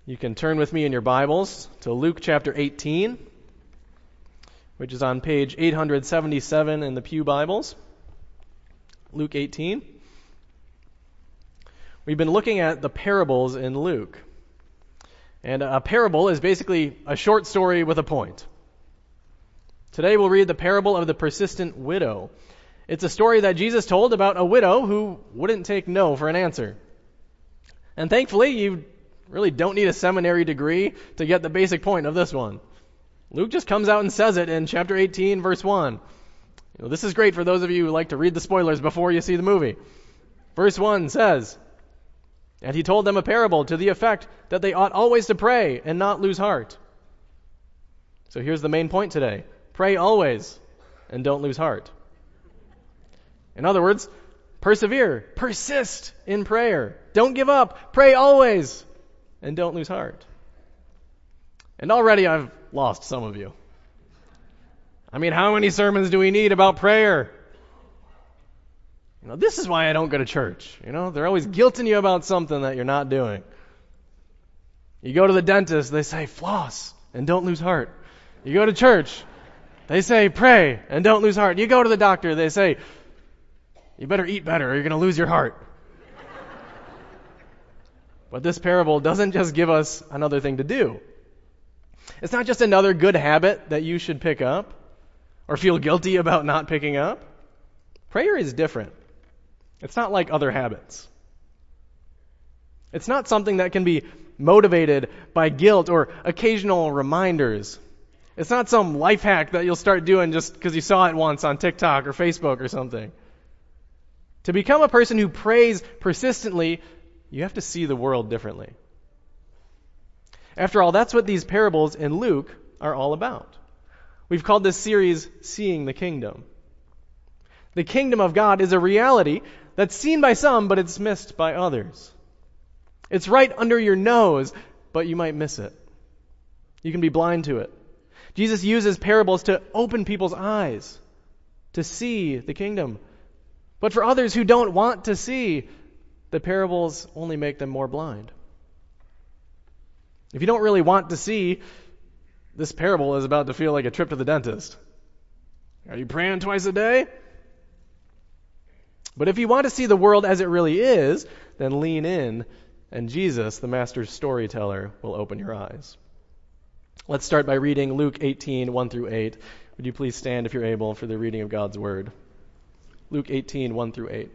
You can turn with me in your Bibles to Luke chapter 18, which is on page 877 in the Pew Bibles. Luke 18. We've been looking at the parables in Luke. And a parable is basically a short story with a point. Today we'll read the parable of the persistent widow. It's a story that Jesus told about a widow who wouldn't take no for an answer. And thankfully, you really don't need a seminary degree to get the basic point of this one. Luke just comes out and says it in chapter 18, verse 1. This is great for those of you who like to read the spoilers before you see the movie. Verse 1 says, "And he told them a parable to the effect that they ought always to pray and not lose heart." So here's the main point today. Pray always and don't lose heart. In other words, persevere, persist in prayer. Don't give up. Pray always and don't lose heart. And already I've lost some of you. I mean, how many sermons do we need about prayer? This is why I don't go to church. They're always guilting you about something that you're not doing. You go to the dentist, they say, floss and don't lose heart. You go to church, they say, pray and don't lose heart. You go to the doctor, they say, you better eat better or you're going to lose your heart. But this parable doesn't just give us another thing to do. It's not just another good habit that you should pick up or feel guilty about not picking up. Prayer is different. It's not like other habits. It's not something that can be motivated by guilt or occasional reminders. It's not some life hack that you'll start doing just because you saw it once on TikTok or Facebook or something. To become a person who prays persistently, you have to see the world differently. After all, that's what these parables in Luke are all about. We've called this series Seeing the Kingdom. The kingdom of God is a reality that's seen by some, but it's missed by others. It's right under your nose, but you might miss it. You can be blind to it. Jesus uses parables to open people's eyes to see the kingdom. But for others who don't want to see, the parables only make them more blind. If you don't really want to see, this parable is about to feel like a trip to the dentist. Are you praying twice a day? But if you want to see the world as it really is, then lean in, and Jesus, the master storyteller, will open your eyes. Let's start by reading Luke 18, 1 through 8. Would you please stand if you're able for the reading of God's word? Luke 18, 1 through 8.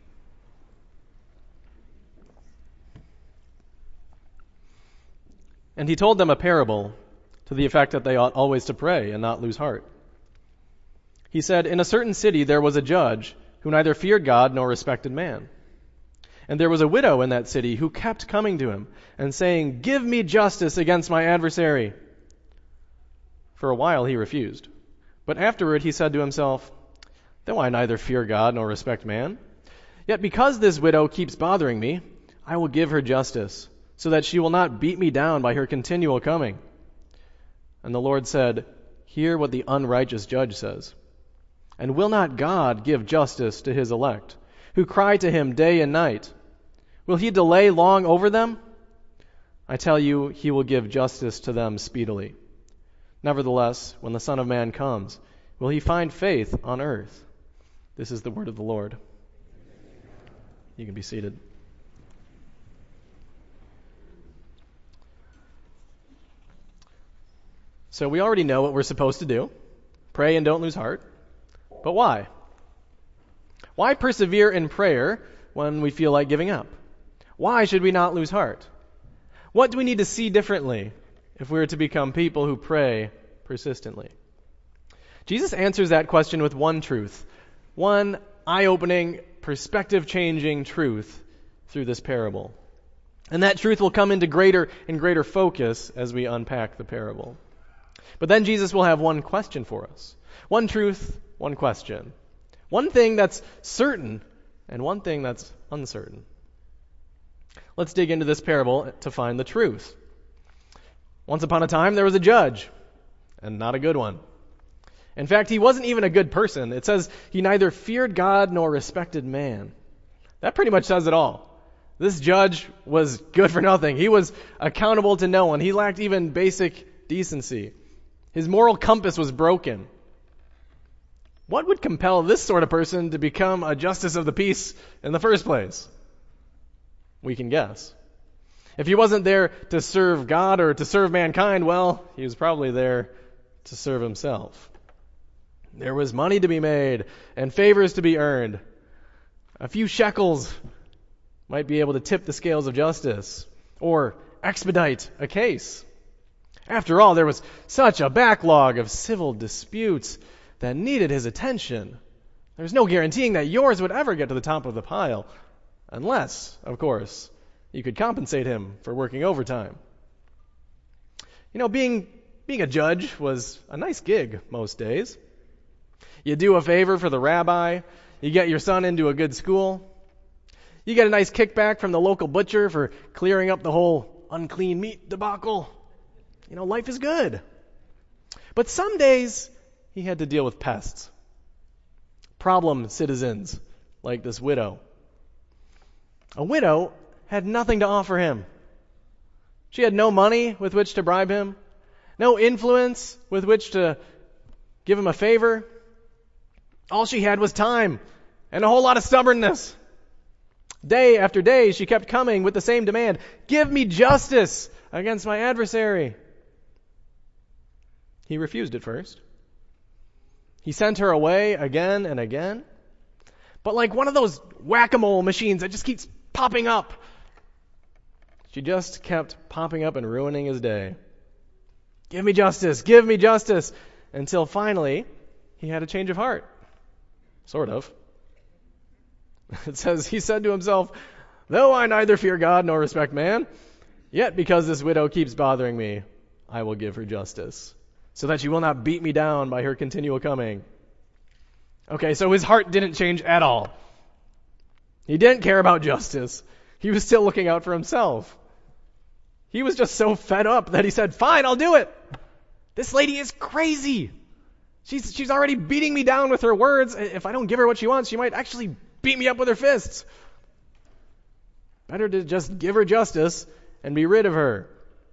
And he told them a parable to the effect that they ought always to pray and not lose heart. He said, "In a certain city there was a judge who neither feared God nor respected man. And there was a widow in that city who kept coming to him and saying, 'Give me justice against my adversary.' For a while he refused. But afterward he said to himself, 'Though I neither fear God nor respect man, yet because this widow keeps bothering me, I will give her justice, so that she will not beat me down by her continual coming.' And the Lord said, 'Hear what the unrighteous judge says. And will not God give justice to his elect, who cry to him day and night? Will he delay long over them? I tell you, he will give justice to them speedily. Nevertheless, when the Son of Man comes, will he find faith on earth?' This is the word of the Lord." You can be seated. So we already know what we're supposed to do. Pray and don't lose heart. But why? Why persevere in prayer when we feel like giving up? Why should we not lose heart? What do we need to see differently if we are to become people who pray persistently? Jesus answers that question with one truth, one eye-opening, perspective-changing truth through this parable. And that truth will come into greater and greater focus as we unpack the parable. But then Jesus will have one question for us. One truth, one question. One thing that's certain and one thing that's uncertain. Let's dig into this parable to find the truth. Once upon a time, there was a judge, and not a good one. In fact, he wasn't even a good person. It says he neither feared God nor respected man. That pretty much says it all. This judge was good for nothing. He was accountable to no one. He lacked even basic decency. His moral compass was broken. What would compel this sort of person to become a justice of the peace in the first place? We can guess. If he wasn't there to serve God or to serve mankind, well, he was probably there to serve himself. There was money to be made and favors to be earned. A few shekels might be able to tip the scales of justice or expedite a case. After all, there was such a backlog of civil disputes that needed his attention. There's no guaranteeing that yours would ever get to the top of the pile, unless, of course, you could compensate him for working overtime. Being a judge was a nice gig most days. You do a favor for the rabbi, you get your son into a good school, you get a nice kickback from the local butcher for clearing up the whole unclean meat debacle. Life is good. But some days he had to deal with pests. Problem citizens like this widow. A widow had nothing to offer him. She had no money with which to bribe him, no influence with which to give him a favor. All she had was time and a whole lot of stubbornness. Day after day, she kept coming with the same demand. Give me justice against my adversary. He refused at first. He sent her away again and again. But like one of those whack-a-mole machines that just keeps popping up, she just kept popping up and ruining his day. Give me justice, until finally he had a change of heart. Sort of. It says, he said to himself, though I neither fear God nor respect man, yet because this widow keeps bothering me, I will give her justice, so that she will not beat me down by her continual coming. Okay, so his heart didn't change at all. He didn't care about justice. He was still looking out for himself. He was just so fed up that he said, fine, I'll do it. This lady is crazy. She's already beating me down with her words. If I don't give her what she wants, she might actually beat me up with her fists. Better to just give her justice and be rid of her.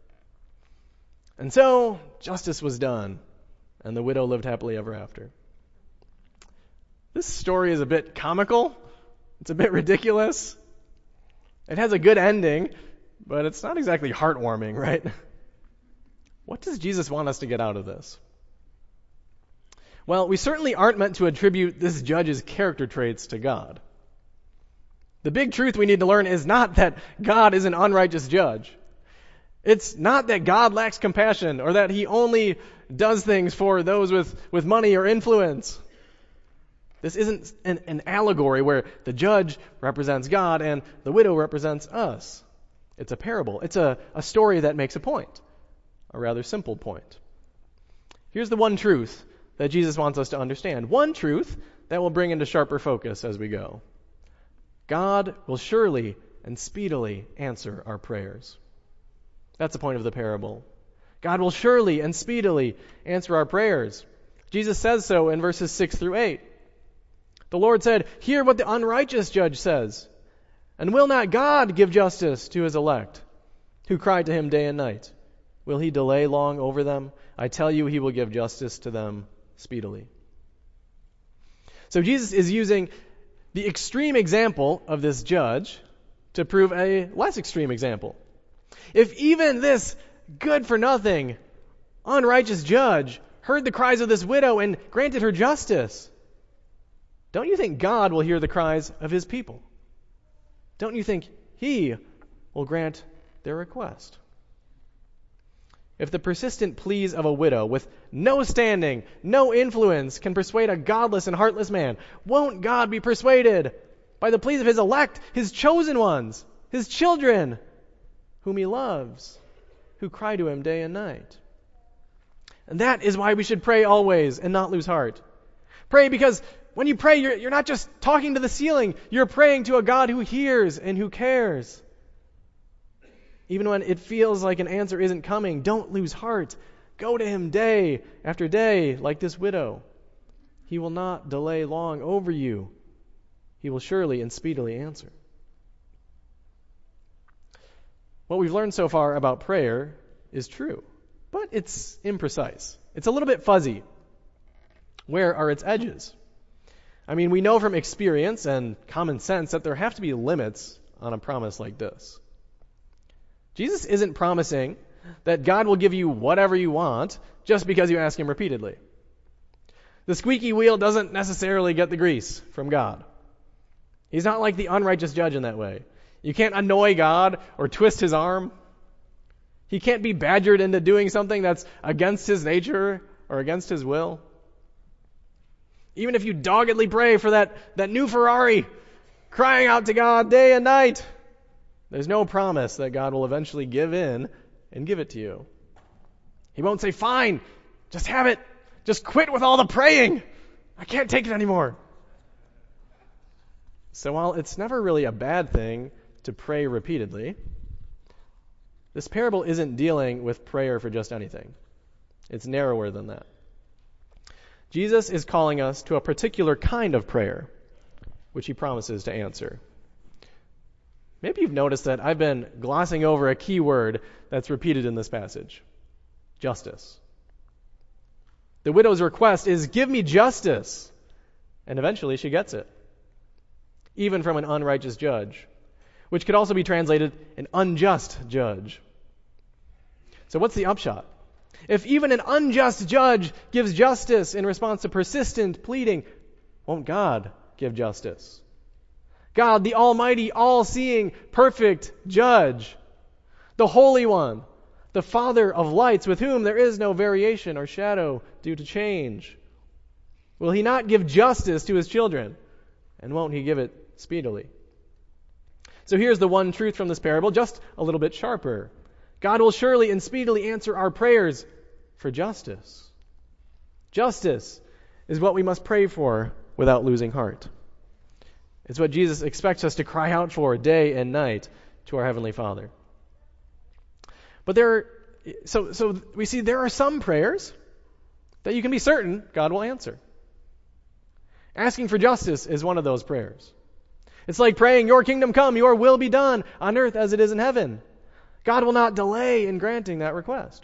And so justice was done, and the widow lived happily ever after. This story is a bit comical. It's a bit ridiculous. It has a good ending, but it's not exactly heartwarming, right? What does Jesus want us to get out of this? Well, we certainly aren't meant to attribute this judge's character traits to God. The big truth we need to learn is not that God is an unrighteous judge. It's not that God lacks compassion or that he only does things for those with money or influence. This isn't an allegory where the judge represents God and the widow represents us. It's a parable. It's a story that makes a point, a rather simple point. Here's the one truth that Jesus wants us to understand. One truth that will bring into sharper focus as we go. God will surely and speedily answer our prayers. That's the point of the parable. God will surely and speedily answer our prayers. Jesus says so in verses 6 through 8. The Lord said, hear what the unrighteous judge says. And will not God give justice to his elect, who cry to him day and night? Will he delay long over them? I tell you, he will give justice to them speedily. So Jesus is using the extreme example of this judge to prove a less extreme example. If even this good-for-nothing, unrighteous judge heard the cries of this widow and granted her justice, don't you think God will hear the cries of his people? Don't you think he will grant their request? If the persistent pleas of a widow with no standing, no influence can persuade a godless and heartless man, won't God be persuaded by the pleas of his elect, his chosen ones, his children, whom he loves, who cry to him day and night? And that is why we should pray always and not lose heart. Pray because when you pray, you're not just talking to the ceiling. You're praying to a God who hears and who cares. Even when it feels like an answer isn't coming, don't lose heart. Go to him day after day like this widow. He will not delay long over you. He will surely and speedily answer. what we've learned so far about prayer is true, but it's imprecise. It's a little bit fuzzy. Where are its edges? I mean, we know from experience and common sense that there have to be limits on a promise like this. Jesus isn't promising that God will give you whatever you want just because you ask Him repeatedly. The squeaky wheel doesn't necessarily get the grease from God. He's not like the unrighteous judge in that way. You can't annoy God or twist His arm. He can't be badgered into doing something that's against His nature or against His will. Even if you doggedly pray for that new Ferrari, crying out to God day and night, there's no promise that God will eventually give in and give it to you. He won't say, fine, just have it. Just quit with all the praying. I can't take it anymore. So while it's never really a bad thing to pray repeatedly, this parable isn't dealing with prayer for just anything. It's narrower than that. Jesus is calling us to a particular kind of prayer, which He promises to answer. Maybe you've noticed that I've been glossing over a key word that's repeated in this passage: justice. The widow's request is, give me justice. And eventually she gets it, even from an unrighteous judge, which could also be translated an unjust judge. So what's the upshot? If even an unjust judge gives justice in response to persistent pleading, won't God give justice? God, the almighty, all-seeing, perfect judge, the Holy One, the Father of lights, with whom there is no variation or shadow due to change. Will He not give justice to His children? And won't He give it speedily? So here's the one truth from this parable, just a little bit sharper. God will surely and speedily answer our prayers for justice. Justice is what we must pray for without losing heart. It's what Jesus expects us to cry out for day and night to our Heavenly Father. But so we see there are some prayers that you can be certain God will answer. Asking for justice is one of those prayers. It's like praying, your kingdom come, your will be done on earth as it is in heaven. God will not delay in granting that request.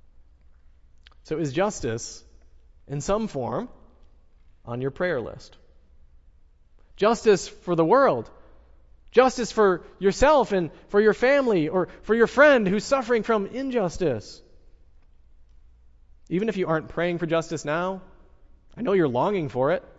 So is justice in some form on your prayer list? Justice for the world. Justice for yourself and for your family or for your friend who's suffering from injustice. Even if you aren't praying for justice now, I know you're longing for it.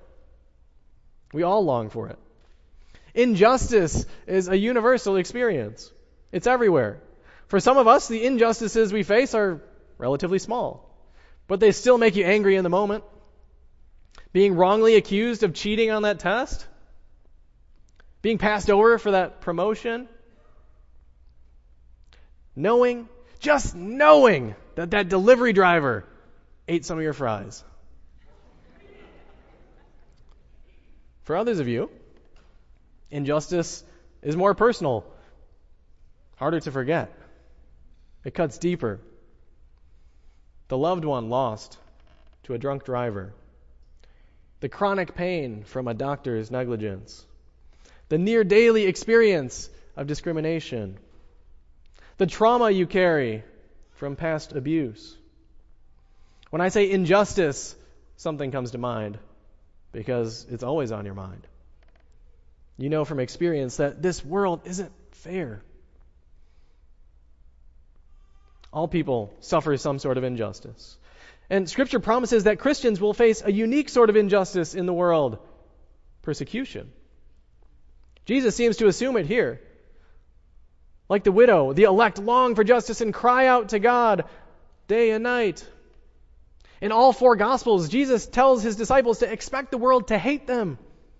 We all long for it. Injustice is a universal experience. It's everywhere. For some of us, the injustices we face are relatively small, but they still make you angry in the moment. Being wrongly accused of cheating on that test, being passed over for that promotion, just knowing that delivery driver ate some of your fries. For others of you, injustice is more personal, harder to forget. It cuts deeper. The loved one lost to a drunk driver. The chronic pain from a doctor's negligence. The near daily experience of discrimination. The trauma you carry from past abuse. When I say injustice, something comes to mind because it's always on your mind. You know from experience that this world isn't fair. All people suffer some sort of injustice. And Scripture promises that Christians will face a unique sort of injustice in the world: persecution. Jesus seems to assume it here. Like the widow, the elect long for justice and cry out to God day and night. In all four Gospels, Jesus tells His disciples to expect the world to hate them.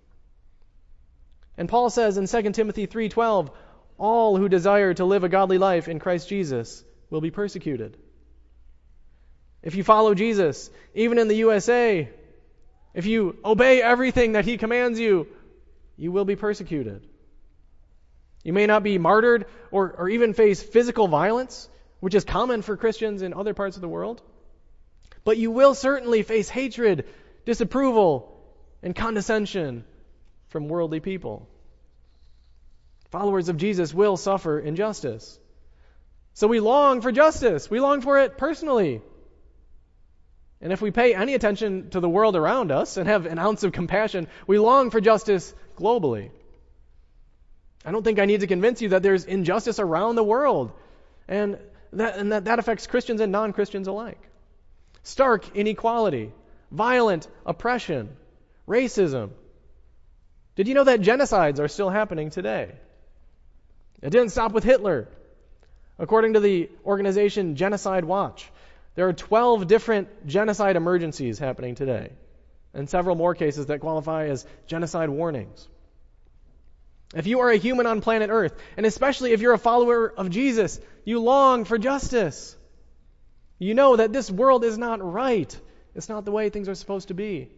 And Paul says in 2 Timothy 3:12, all who desire to live a godly life in Christ Jesus will be persecuted. If you follow Jesus, even in the USA, if you obey everything that He commands you, you will be persecuted. You may not be martyred or even face physical violence, which is common for Christians in other parts of the world, but you will certainly face hatred, disapproval, and condescension from worldly people. Followers of Jesus will suffer injustice. So we long for justice. We long for it personally. And if we pay any attention to the world around us and have an ounce of compassion, we long for justice globally. I don't think I need to convince you that there's injustice around the world, and that affects Christians and non-Christians alike. Stark inequality, violent oppression, racism. Did you know that genocides are still happening today? It didn't stop with Hitler. According to the organization Genocide Watch, there are 12 different genocide emergencies happening today, and several more cases that qualify as genocide warnings. If you are a human on planet Earth, and especially if you're a follower of Jesus, you long for justice. You know that this world is not right. It's not the way things are supposed to be.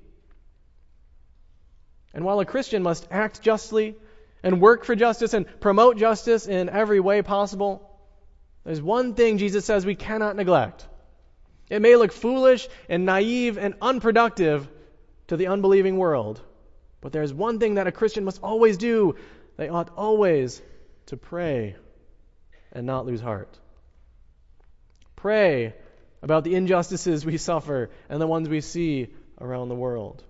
And while a Christian must act justly and work for justice and promote justice in every way possible, there's one thing Jesus says we cannot neglect. It may look foolish and naive and unproductive to the unbelieving world, but there's one thing that a Christian must always do. They ought always to pray and not lose heart. Pray about the injustices we suffer and the ones we see around the world.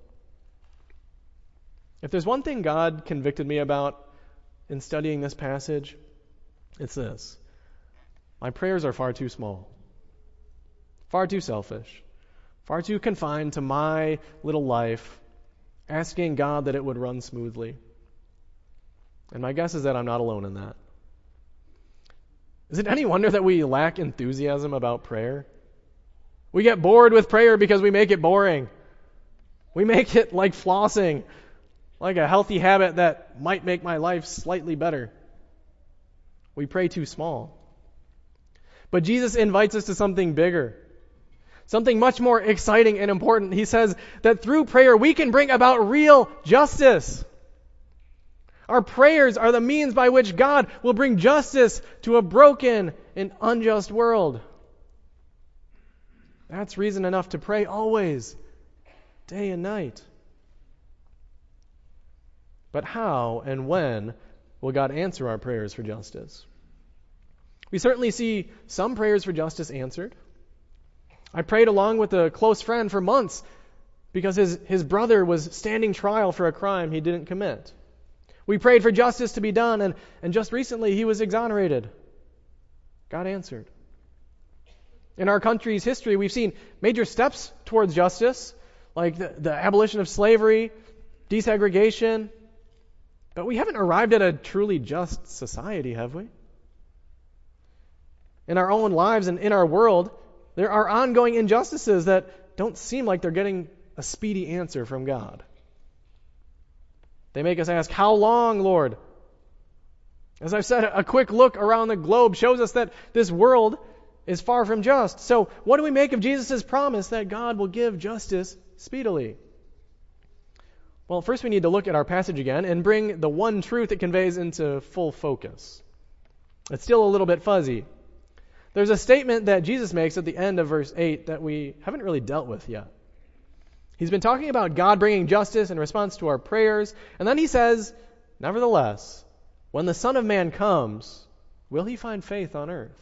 If there's one thing God convicted me about in studying this passage, it's this. My prayers are far too small, far too selfish, far too confined to my little life, asking God that it would run smoothly. And my guess is that I'm not alone in that. Is it any wonder that we lack enthusiasm about prayer? We get bored with prayer because we make it boring. We make it like flossing, like a healthy habit that might make my life slightly better. We pray too small. But Jesus invites us to something bigger, something much more exciting and important. He says that through prayer we can bring about real justice. Our prayers are the means by which God will bring justice to a broken and unjust world. That's reason enough to pray always, day and night. But how and when will God answer our prayers for justice? We certainly see some prayers for justice answered. I prayed along with a close friend for months because his brother was standing trial for a crime he didn't commit. We prayed for justice to be done, and just recently he was exonerated. God answered. In our country's history, we've seen major steps towards justice, like the abolition of slavery, desegregation, but we haven't arrived at a truly just society, have we? In our own lives and in our world, there are ongoing injustices that don't seem like they're getting a speedy answer from God. They make us ask, how long, Lord? As I've said, a quick look around the globe shows us that this world is far from just. So what do we make of Jesus' promise that God will give justice speedily? Well, first we need to look at our passage again and bring the one truth it conveys into full focus. It's still a little bit fuzzy. There's a statement that Jesus makes at the end of verse 8 that we haven't really dealt with yet. He's been talking about God bringing justice in response to our prayers, and then he says, nevertheless, when the Son of Man comes, will he find faith on earth?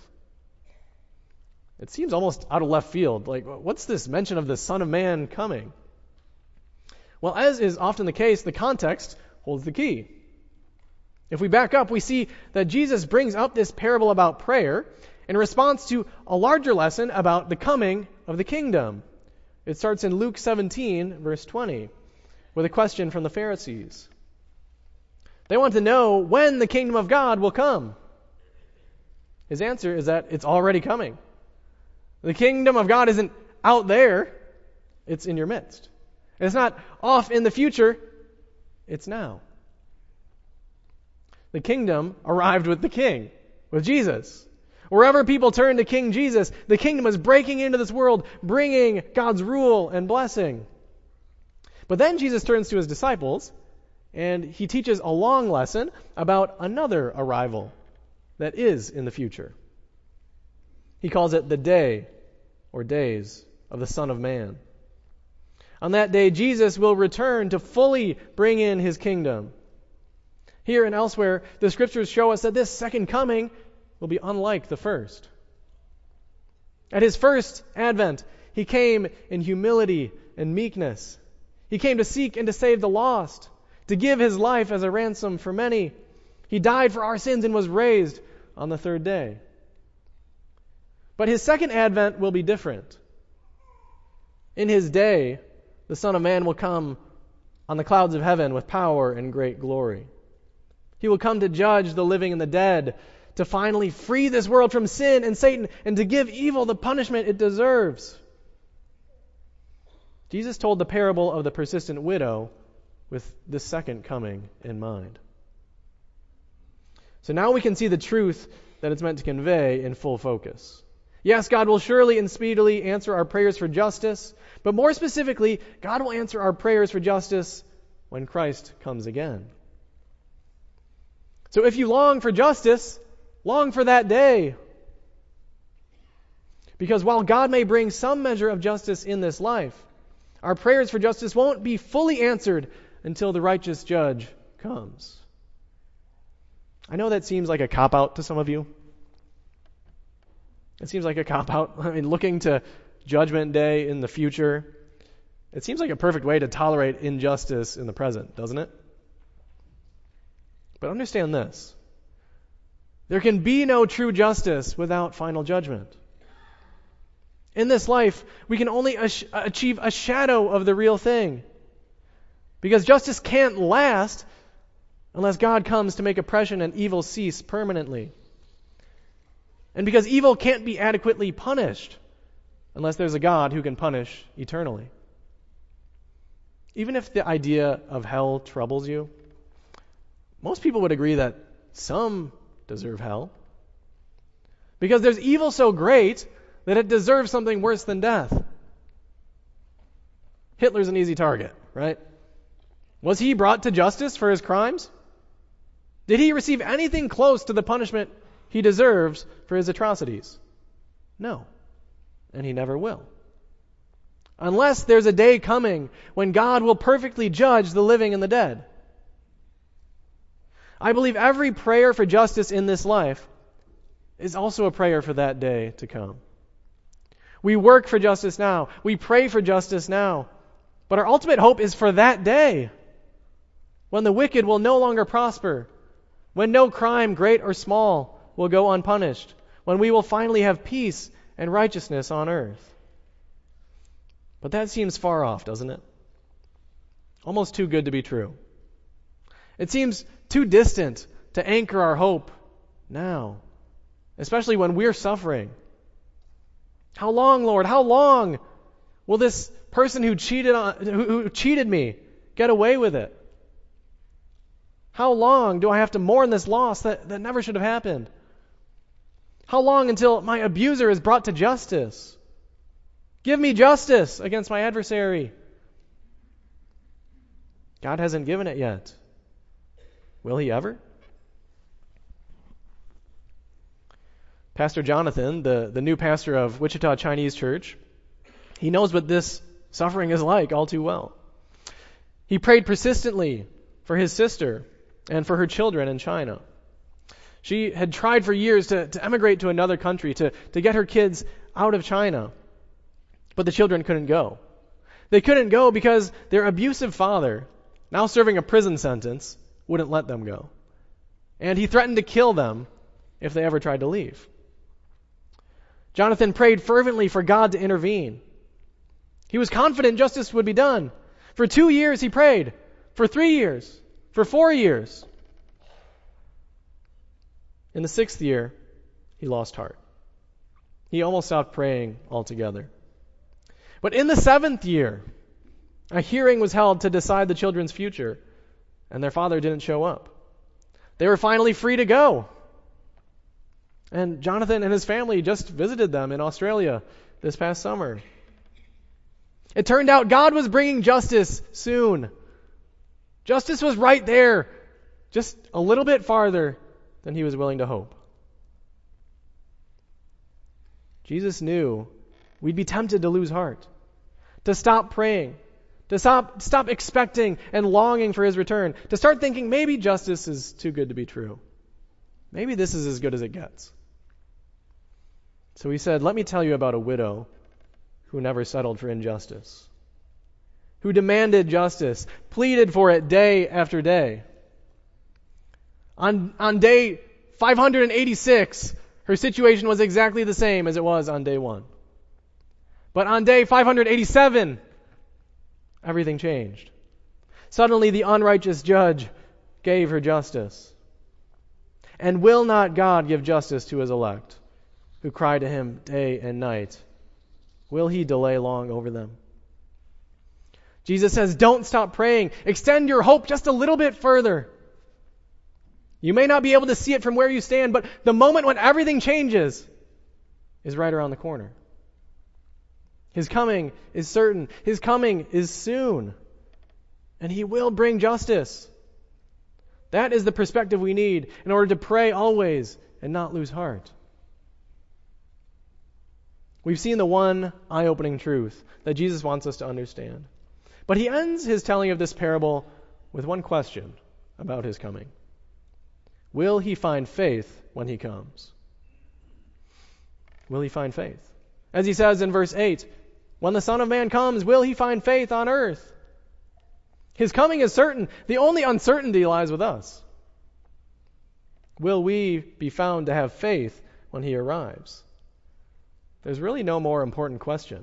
It seems almost out of left field. Like, what's this mention of the Son of Man coming? Well, as is often the case, the context holds the key. If we back up, we see that Jesus brings up this parable about prayer in response to a larger lesson about the coming of the kingdom. It starts in Luke 17, verse 20, with a question from the Pharisees. They want to know when the kingdom of God will come. His answer is that it's already coming. The kingdom of God isn't out there, it's in your midst. And it's not off in the future, it's now. The kingdom arrived with the king, with Jesus. Wherever people turn to King Jesus, the kingdom is breaking into this world, bringing God's rule and blessing. But then Jesus turns to his disciples, and he teaches a long lesson about another arrival that is in the future. He calls it the day, or days, of the Son of Man. On that day, Jesus will return to fully bring in his kingdom. Here and elsewhere, the scriptures show us that this second coming will be unlike the first. At his first advent, he came in humility and meekness. He came to seek and to save the lost, to give his life as a ransom for many. He died for our sins and was raised on the third day. But his second advent will be different. In his day, the Son of Man will come on the clouds of heaven with power and great glory. He will come to judge the living and the dead, to finally free this world from sin and Satan, and to give evil the punishment it deserves. Jesus told the parable of the persistent widow with this second coming in mind. So now we can see the truth that it's meant to convey in full focus. Yes, God will surely and speedily answer our prayers for justice, but more specifically, God will answer our prayers for justice when Christ comes again. So if you long for justice, long for that day. Because while God may bring some measure of justice in this life, our prayers for justice won't be fully answered until the righteous judge comes. I know that seems like a cop-out to some of you. It seems like a cop-out. I mean, looking to Judgment Day in the future, it seems like a perfect way to tolerate injustice in the present, doesn't it? But understand this. There can be no true justice without final judgment. In this life, we can only achieve a shadow of the real thing. Because justice can't last unless God comes to make oppression and evil cease permanently. And because evil can't be adequately punished unless there's a God who can punish eternally. Even if the idea of hell troubles you, most people would agree that some deserve hell. Because there's evil so great that it deserves something worse than death. Hitler's an easy target, right? Was he brought to justice for his crimes? Did he receive anything close to the punishment he deserves for his atrocities? No. And he never will. Unless there's a day coming when God will perfectly judge the living and the dead. I believe every prayer for justice in this life is also a prayer for that day to come. We work for justice now. We pray for justice now. But our ultimate hope is for that day when the wicked will no longer prosper, when no crime, great or small, will go unpunished, when we will finally have peace and righteousness on earth. But that seems far off, doesn't it? Almost too good to be true. It seems too distant to anchor our hope now, especially when we're suffering. How long, Lord? How long will this person who cheated me get away with it? How long do I have to mourn this loss that never should have happened? How long until my abuser is brought to justice? Give me justice against my adversary. God hasn't given it yet. Will he ever? Pastor Jonathan, the new pastor of Wichita Chinese Church, he knows what this suffering is like all too well. He prayed persistently for his sister and for her children in China. She had tried for years to emigrate to another country, to get her kids out of China. But the children couldn't go. They couldn't go because their abusive father, now serving a prison sentence, wouldn't let them go. And he threatened to kill them if they ever tried to leave. Jonathan prayed fervently for God to intervene. He was confident justice would be done. For 2 years he prayed. For 3 years. For 4 years. In the 6th year, he lost heart. He almost stopped praying altogether. But in the 7th year, a hearing was held to decide the children's future, and their father didn't show up. They were finally free to go. And Jonathan and his family just visited them in Australia this past summer. It turned out God was bringing justice soon. Justice was right there, just a little bit farther than he was willing to hope. Jesus knew we'd be tempted to lose heart, to stop praying, to stop expecting and longing for his return, to start thinking maybe justice is too good to be true. Maybe this is as good as it gets. So he said, let me tell you about a widow who never settled for injustice, who demanded justice, pleaded for it day after day. On day 586, her situation was exactly the same as it was on day 1. But on day 587, everything changed. Suddenly the unrighteous judge gave her justice. And will not God give justice to his elect, who cry to him day and night? Will he delay long over them? Jesus says, don't stop praying. Extend your hope just a little bit further. You may not be able to see it from where you stand, but the moment when everything changes is right around the corner. His coming is certain. His coming is soon. And he will bring justice. That is the perspective we need in order to pray always and not lose heart. We've seen the one eye-opening truth that Jesus wants us to understand. But he ends his telling of this parable with one question about his coming. Will he find faith when he comes? Will he find faith? As he says in verse 8, when the Son of Man comes, will he find faith on earth? His coming is certain. The only uncertainty lies with us. Will we be found to have faith when he arrives? There's really no more important question.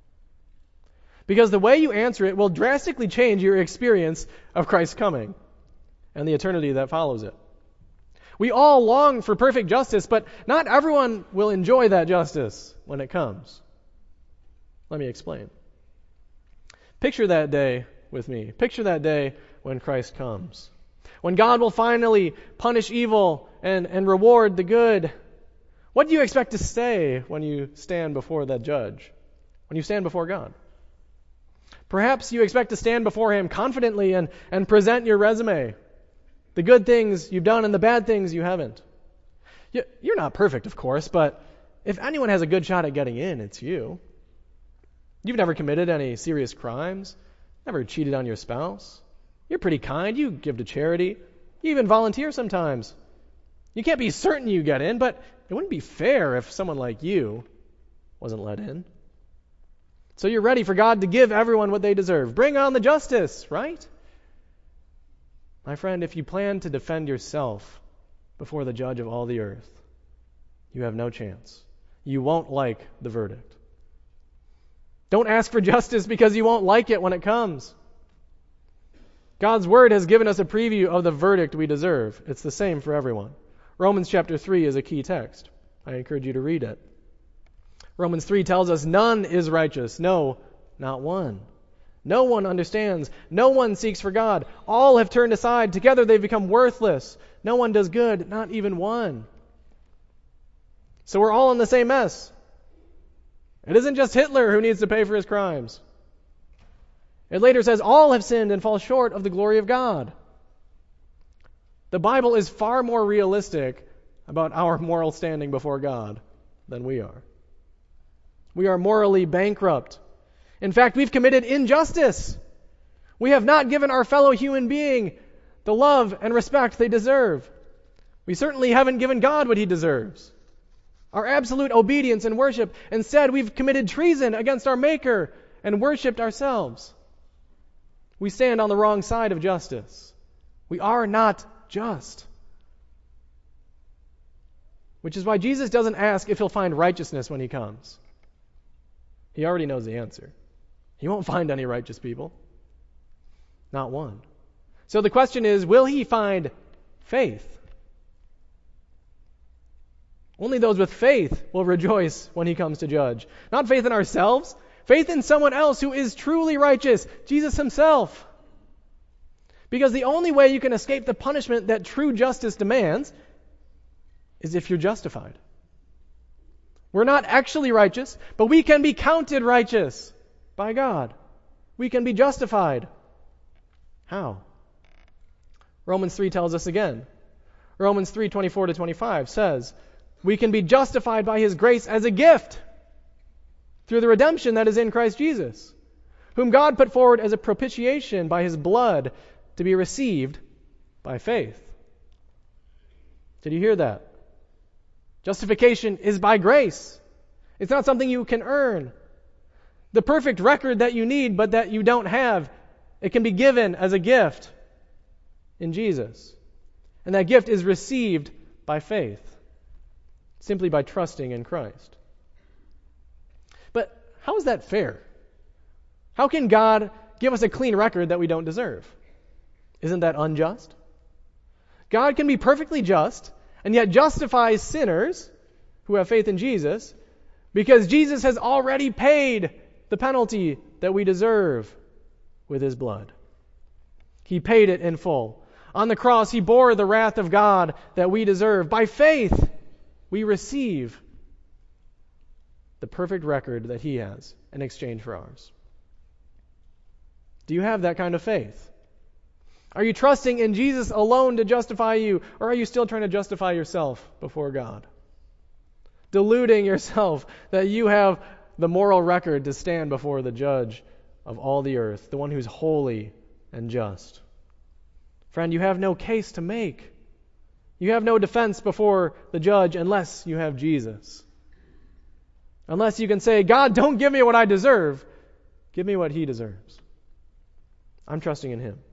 Because the way you answer it will drastically change your experience of Christ's coming and the eternity that follows it. We all long for perfect justice, but not everyone will enjoy that justice when it comes. Let me explain. Picture that day with me. Picture that day when Christ comes. When God will finally punish evil and reward the good. What do you expect to say when you stand before that judge? When you stand before God? Perhaps you expect to stand before him confidently and present your resume. The good things you've done and the bad things you haven't. You're not perfect, of course, but if anyone has a good shot at getting in, it's you. You've never committed any serious crimes, never cheated on your spouse. You're pretty kind, you give to charity, you even volunteer sometimes. You can't be certain you get in, but it wouldn't be fair if someone like you wasn't let in. So you're ready for God to give everyone what they deserve. Bring on the justice, right? My friend, if you plan to defend yourself before the judge of all the earth, you have no chance. You won't like the verdict. Don't ask for justice because you won't like it when it comes. God's word has given us a preview of the verdict we deserve. It's the same for everyone. Romans chapter 3 is a key text. I encourage you to read it. Romans 3 tells us none is righteous. No, not one. No one understands. No one seeks for God. All have turned aside. Together they've become worthless. No one does good, not even one. So we're all in the same mess. It isn't just Hitler who needs to pay for his crimes. It later says all have sinned and fall short of the glory of God. The Bible is far more realistic about our moral standing before God than we are. We are morally bankrupt. In fact, we've committed injustice. We have not given our fellow human being the love and respect they deserve. We certainly haven't given God what he deserves. Our absolute obedience and worship. Instead, we've committed treason against our Maker and worshipped ourselves. We stand on the wrong side of justice. We are not just. Which is why Jesus doesn't ask if he'll find righteousness when he comes. He already knows the answer. He won't find any righteous people. Not one. So the question is, will he find faith? Only those with faith will rejoice when he comes to judge. Not faith in ourselves, faith in someone else who is truly righteous, Jesus himself. Because the only way you can escape the punishment that true justice demands is if you're justified. We're not actually righteous, but we can be counted righteous by God. We can be justified. How? Romans 3 tells us again. Romans 3:24-25 says, we can be justified by his grace as a gift through the redemption that is in Christ Jesus, whom God put forward as a propitiation by his blood to be received by faith. Did you hear that? Justification is by grace. It's not something you can earn. The perfect record that you need but that you don't have, it can be given as a gift in Jesus. And that gift is received by faith, simply by trusting in Christ. But how is that fair? How can God give us a clean record that we don't deserve? Isn't that unjust? God can be perfectly just and yet justify sinners who have faith in Jesus because Jesus has already paid the penalty that we deserve with his blood. He paid it in full. On the cross, he bore the wrath of God that we deserve. By faith, we receive the perfect record that he has in exchange for ours. Do you have that kind of faith? Are you trusting in Jesus alone to justify you, or are you still trying to justify yourself before God? Deluding yourself that you have the moral record to stand before the judge of all the earth, the one who's holy and just. Friend, you have no case to make. You have no defense before the judge unless you have Jesus. Unless you can say, God, don't give me what I deserve. Give me what he deserves. I'm trusting in him.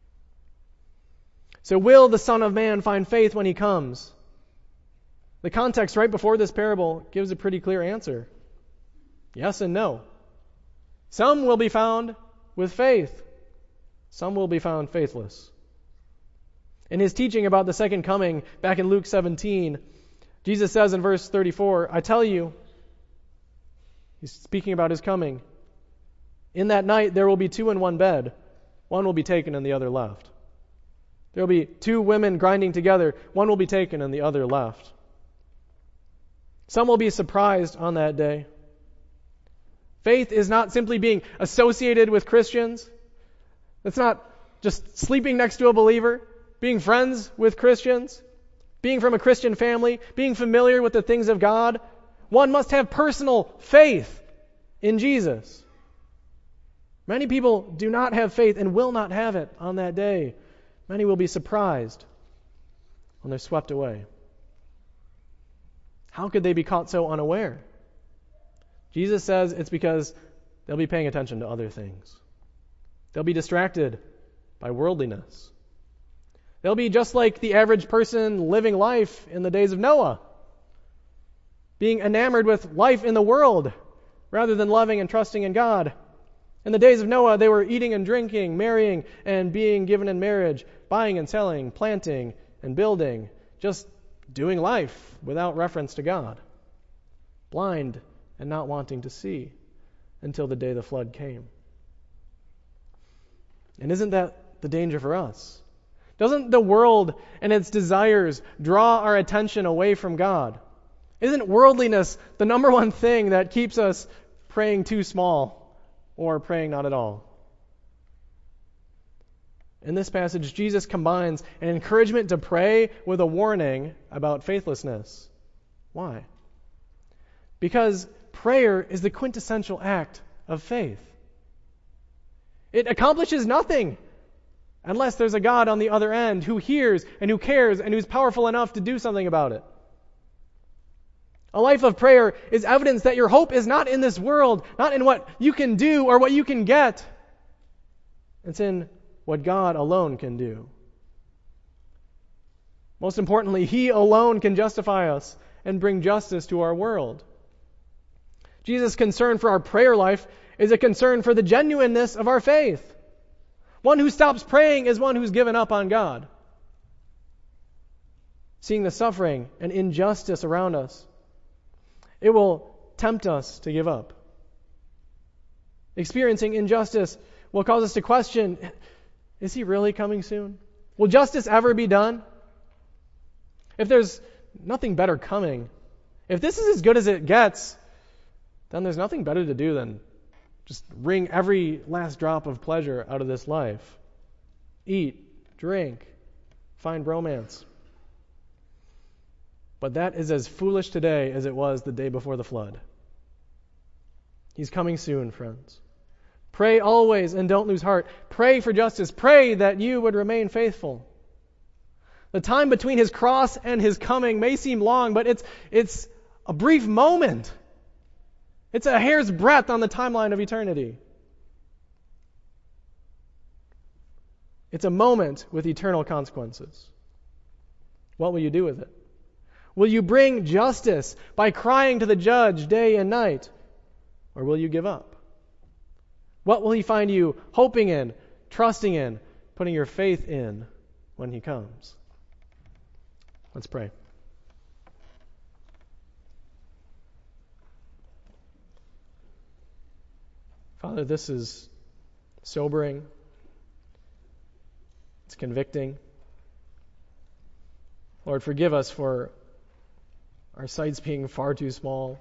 So will the Son of Man find faith when he comes? The context right before this parable gives a pretty clear answer. Yes and no. Some will be found with faith. Some will be found faithless. In his teaching about the second coming, back in Luke 17, Jesus says in verse 34, I tell you, he's speaking about his coming, in that night there will be two in one bed. One will be taken and the other left. There will be two women grinding together. One will be taken and the other left. Some will be surprised on that day. Faith is not simply being associated with Christians. It's not just sleeping next to a believer, being friends with Christians, being from a Christian family, being familiar with the things of God. One must have personal faith in Jesus. Many people do not have faith and will not have it on that day. Many will be surprised when they're swept away. How could they be caught so unaware? Jesus says it's because they'll be paying attention to other things. They'll be distracted by worldliness. They'll be just like the average person living life in the days of Noah, being enamored with life in the world rather than loving and trusting in God. In the days of Noah, they were eating and drinking, marrying and being given in marriage, buying and selling, planting and building, just doing life without reference to God, blind and not wanting to see until the day the flood came. And isn't that the danger for us? Doesn't the world and its desires draw our attention away from God? Isn't worldliness the number one thing that keeps us praying too small or praying not at all? In this passage, Jesus combines an encouragement to pray with a warning about faithlessness. Why? Because prayer is the quintessential act of faith. It accomplishes nothing unless there's a God on the other end who hears and who cares and who's powerful enough to do something about it. A life of prayer is evidence that your hope is not in this world, not in what you can do or what you can get. It's in what God alone can do. Most importantly, he alone can justify us and bring justice to our world. Jesus' concern for our prayer life is a concern for the genuineness of our faith. One who stops praying is one who's given up on God. Seeing the suffering and injustice around us, it will tempt us to give up. Experiencing injustice will cause us to question, is he really coming soon? Will justice ever be done? If there's nothing better coming, if this is as good as it gets, then there's nothing better to do than just wring every last drop of pleasure out of this life. Eat, drink, find romance. But that is as foolish today as it was the day before the flood. He's coming soon, friends. Pray always and don't lose heart. Pray for justice. Pray that you would remain faithful. The time between his cross and his coming may seem long, but it's a brief moment It's a hair's breadth on the timeline of eternity. It's a moment with eternal consequences. What will you do with it? Will you bring justice by crying to the judge day and night? Or will you give up? What will he find you hoping in, trusting in, putting your faith in when he comes? Let's pray. Father, this is sobering. It's convicting. Lord, forgive us for our sights being far too small,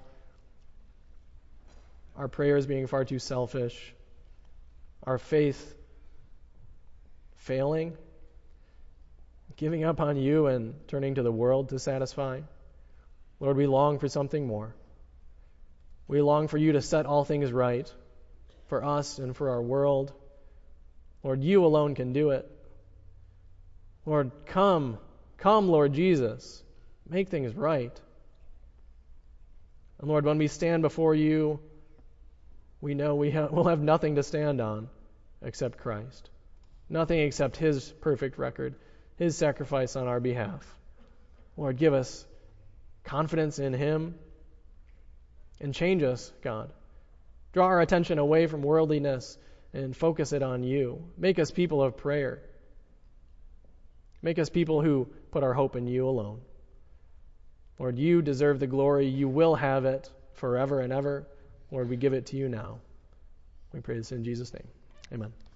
our prayers being far too selfish, our faith failing, giving up on you and turning to the world to satisfy. Lord, we long for something more. We long for you to set all things right for us and for our world. Lord, you alone can do it. Lord, come, Lord Jesus, make things right. And Lord, when we stand before you, we know we'll have nothing to stand on except Christ. Nothing except his perfect record, his sacrifice on our behalf. Lord, give us confidence in him and change us, God. Draw our attention away from worldliness and focus it on you. Make us people of prayer. Make us people who put our hope in you alone. Lord, you deserve the glory. You will have it forever and ever. Lord, we give it to you now. We pray this in Jesus' name. Amen.